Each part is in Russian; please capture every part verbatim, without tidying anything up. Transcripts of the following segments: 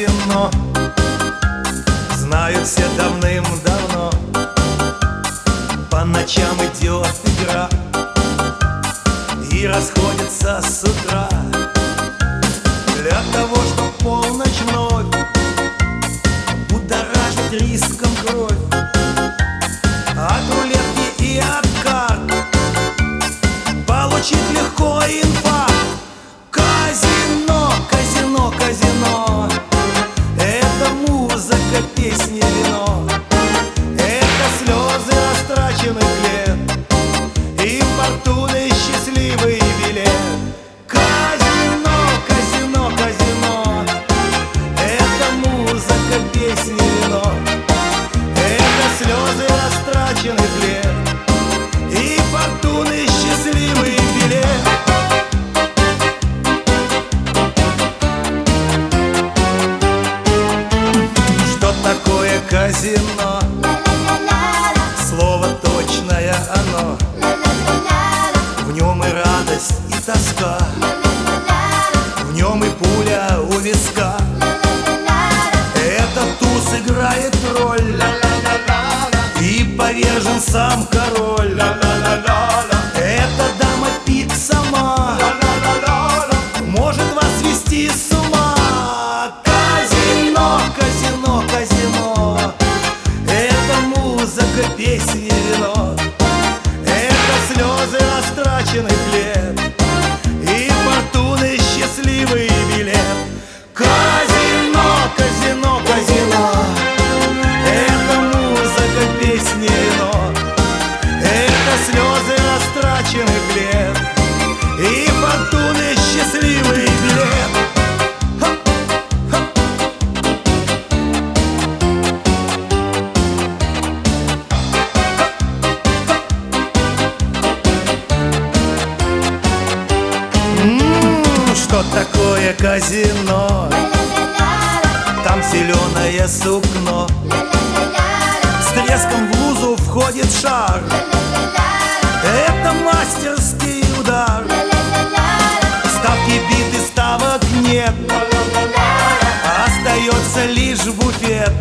казино знают все давным-давно. По ночам идет игра и расходятся с утра для того, чтоб полночь вновь будоражить риском кровь. От рулетки и от карт получить легко инфаркт. Казино, казино, казино — это музыка, песни, вино. Это слезы растраченных лет и фортуны счастливый билет. Казино, казино, казино — это музыка, песни, вино. Это слезы растраченных лет и фортуны счастливый билет. Что такое казино? Слово точное оно. В нем и радость, и тоска, в нем и пуля у виска. Этот туз играет роль и повержен сам король. Эта дама пик сама может вас свести с ума. Казино, казино, казино — это музыка, песни, вино. Это слезы растраченных лет и фортуны счастливый билет. Казино, казино, казино — это музыка, песни, вино. Это слезы растраченных лет и фортуны счастливый билет. М-м, что такое казино? Там зеленое сукно, с треском в лузу входит шар. Это мастерский удар. Ставки биты, ставок нет, остается лишь буфет.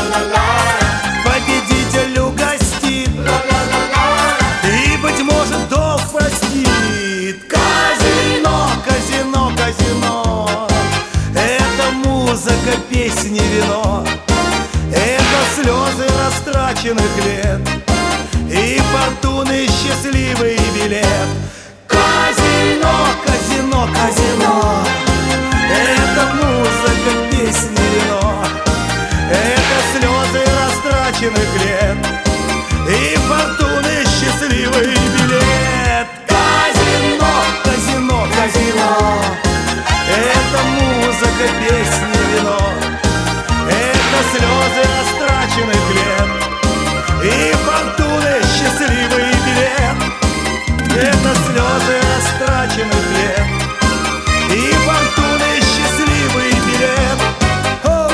Победитель угостит и, быть может, долг простит. Казино, казино, казино — это музыка, песни, вино. Это слезы растраченных лет и фортуны счастливый билет. Казино, казино, казино — это музыка, песни, вино. Это слезы растраченных лет и фортуны счастливый билет. Казино, казино, казино — это музыка, песни, вино. Это слезы растраченных лет и фортуны счастливый билет. Это слезы растраченных лет и фортуны счастливый билет. О!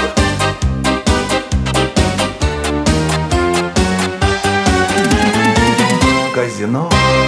Казино.